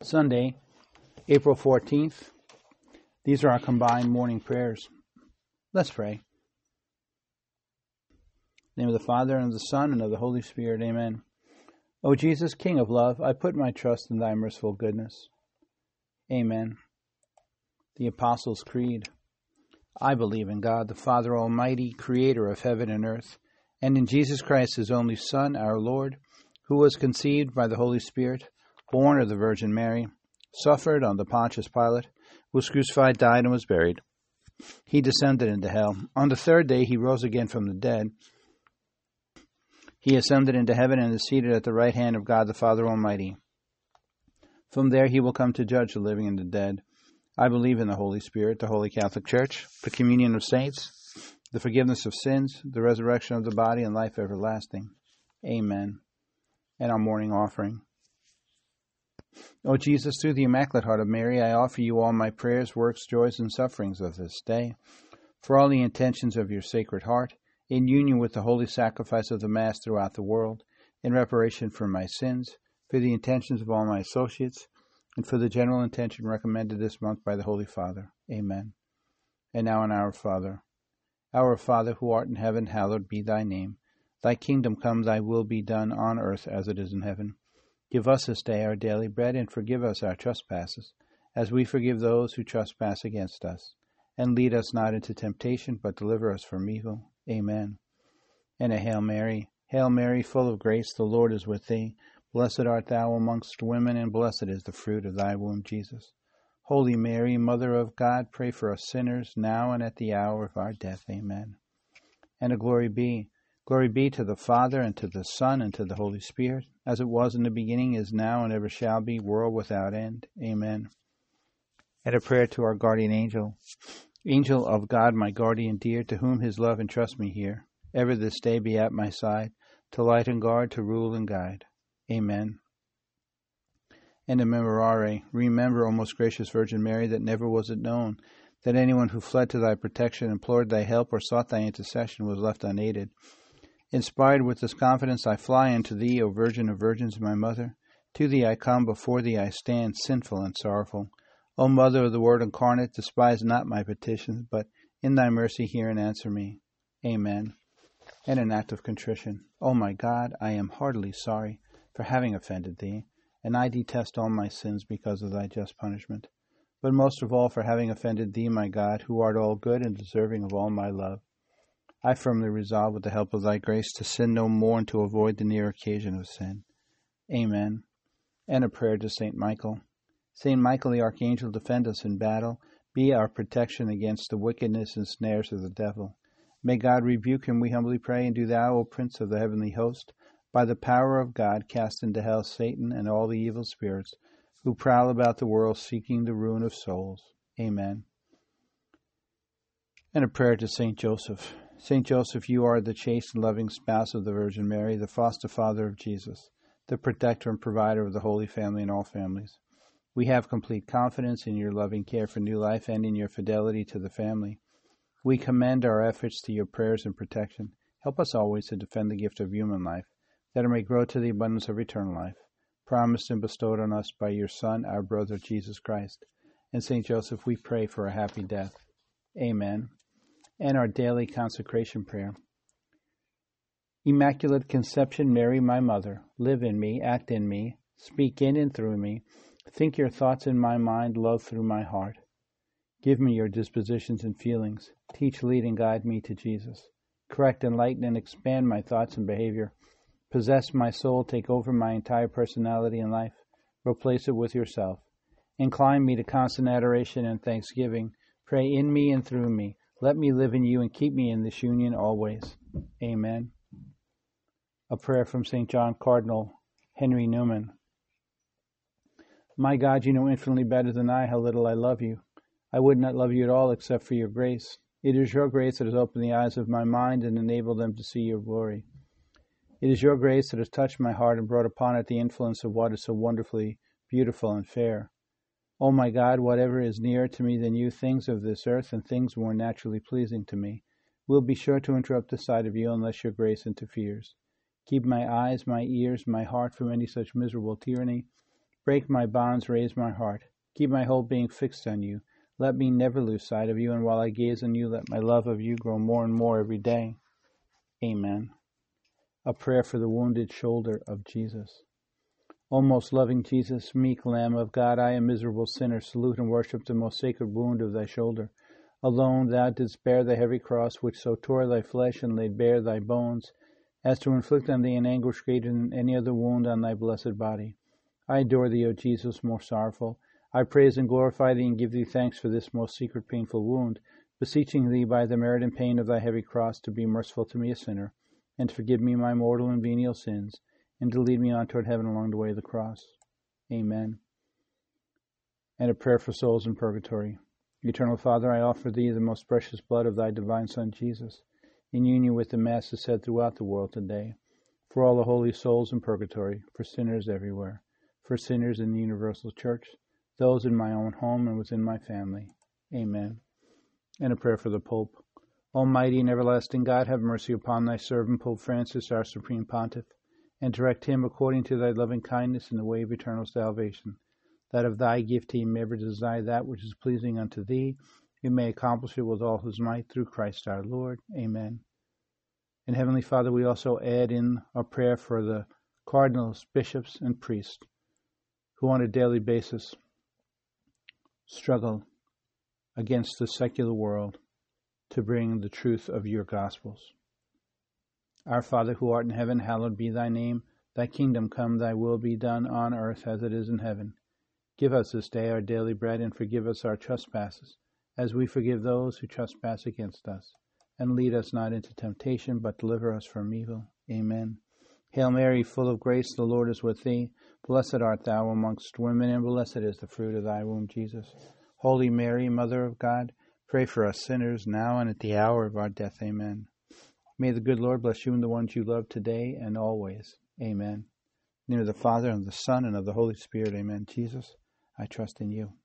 Sunday, April 14th. These are our combined morning prayers. Let's pray. In the name of the Father, and of the Son, and of the Holy Spirit. Amen. O Jesus, King of love, I put my trust in thy merciful goodness. Amen. The Apostles' Creed. I believe in God, the Father Almighty, creator of heaven and earth, and in Jesus Christ, his only Son, our Lord, who was conceived by the Holy Spirit, born of the Virgin Mary, suffered under Pontius Pilate, was crucified, died, and was buried. He descended into hell. On the third day he rose again from the dead. He ascended into heaven and is seated at the right hand of God the Father Almighty. From there he will come to judge the living and the dead. I believe in the Holy Spirit, the Holy Catholic Church, the communion of saints, the forgiveness of sins, the resurrection of the body, and life everlasting. Amen. And our morning offering. O Jesus, through the Immaculate Heart of Mary, I offer you all my prayers, works, joys, and sufferings of this day, for all the intentions of your Sacred Heart, in union with the holy sacrifice of the Mass throughout the world, in reparation for my sins, for the intentions of all my associates, and for the general intention recommended this month by the Holy Father. Amen. And now in our Father. Our Father, who art in heaven, hallowed be thy name. Thy kingdom come, thy will be done on earth as it is in heaven. Give us this day our daily bread, and forgive us our trespasses, as we forgive those who trespass against us. And lead us not into temptation, but deliver us from evil. Amen. And a Hail Mary. Hail Mary, full of grace, the Lord is with thee. Blessed art thou amongst women, and blessed is the fruit of thy womb, Jesus. Holy Mary, Mother of God, pray for us sinners, now and at the hour of our death. Amen. And a glory be to the Father, and to the Son, and to the Holy Spirit, as it was in the beginning, is now, and ever shall be, world without end. Amen. And a prayer to our guardian angel. Angel of God, my guardian dear, to whom his love entrust me here, ever this day be at my side, to light and guard, to rule and guide. Amen. And a memorare. Remember, O most gracious Virgin Mary, that never was it known that anyone who fled to thy protection, implored thy help, or sought thy intercession was left unaided. Inspired with this confidence, I fly unto thee, O Virgin of Virgins, my Mother. To thee I come, before thee I stand, sinful and sorrowful. O Mother of the Word incarnate, despise not my petitions, but in thy mercy hear and answer me. Amen. And an act of contrition. O my God, I am heartily sorry for having offended thee, and I detest all my sins because of thy just punishment. But most of all for having offended thee, my God, who art all good and deserving of all my love. I firmly resolve, with the help of thy grace, to sin no more and to avoid the near occasion of sin. Amen. And a prayer to Saint Michael. Saint Michael the Archangel, defend us in battle. Be our protection against the wickedness and snares of the devil. May God rebuke him, we humbly pray, and do thou, O Prince of the heavenly host, by the power of God, cast into hell Satan and all the evil spirits who prowl about the world seeking the ruin of souls. Amen. And a prayer to Saint Joseph. Saint Joseph, you are the chaste and loving spouse of the Virgin Mary, the foster father of Jesus, the protector and provider of the Holy Family and all families. We have complete confidence in your loving care for new life and in your fidelity to the family. We commend our efforts to your prayers and protection. Help us always to defend the gift of human life, that it may grow to the abundance of eternal life, promised and bestowed on us by your Son, our brother Jesus Christ. And Saint Joseph, we pray for a happy death. Amen. And our daily consecration prayer. Immaculate Conception, Mary, my Mother, live in me, act in me, speak in and through me, think your thoughts in my mind, love through my heart. Give me your dispositions and feelings. Teach, lead, and guide me to Jesus. Correct, enlighten, and expand my thoughts and behavior. Possess my soul, take over my entire personality and life. Replace it with yourself. Incline me to constant adoration and thanksgiving. Pray in me and through me. Let me live in you and keep me in this union always. Amen. A prayer from St. John Cardinal Henry Newman. My God, you know infinitely better than I how little I love you. I would not love you at all except for your grace. It is your grace that has opened the eyes of my mind and enabled them to see your glory. It is your grace that has touched my heart and brought upon it the influence of what is so wonderfully beautiful and fair. O my God, whatever is nearer to me than you, things of this earth and things more naturally pleasing to me, will be sure to interrupt the sight of you unless your grace interferes. Keep my eyes, my ears, my heart from any such miserable tyranny, Break my bonds, raise my heart. Keep my whole being fixed on you. Let me never lose sight of you, and while I gaze on you, let my love of you grow more and more every day. Amen. A prayer for the wounded shoulder of Jesus. O most loving Jesus, meek Lamb of God, I, a miserable sinner, salute and worship the most sacred wound of thy shoulder. Alone thou didst bear the heavy cross, which so tore thy flesh and laid bare thy bones, as to inflict on thee an anguish greater than any other wound on thy blessed body. I adore thee, O Jesus, most sorrowful. I praise and glorify thee and give thee thanks for this most secret painful wound, beseeching thee by the merit and pain of thy heavy cross to be merciful to me a sinner, and to forgive me my mortal and venial sins, and to lead me on toward heaven along the way of the cross. Amen. And a prayer for souls in purgatory. Eternal Father, I offer thee the most precious blood of thy divine Son, Jesus, in union with the Masses said throughout the world today, for all the holy souls in purgatory, for sinners everywhere, for sinners in the universal church, those in my own home and within my family. Amen. And a prayer for the Pope. Almighty and everlasting God, have mercy upon thy servant Pope Francis, our Supreme Pontiff, and direct him according to thy loving kindness in the way of eternal salvation, that of thy gift he may ever desire that which is pleasing unto thee, he may accomplish it with all his might through Christ our Lord. Amen. And Heavenly Father, we also add in our prayer for the cardinals, bishops, and priests who on a daily basis struggle against the secular world to bring the truth of your Gospels. Our Father, who art in heaven, hallowed be thy name. Thy kingdom come, thy will be done on earth as it is in heaven. Give us this day our daily bread, and forgive us our trespasses, as we forgive those who trespass against us. And lead us not into temptation, but deliver us from evil. Amen. Hail Mary, full of grace, the Lord is with thee. Blessed art thou amongst women, and blessed is the fruit of thy womb, Jesus. Holy Mary, Mother of God, pray for us sinners, now and at the hour of our death. Amen. May the good Lord bless you and the ones you love today and always. Amen. In the name of the Father, and of the Son, and of the Holy Spirit. Amen. Jesus, I trust in you.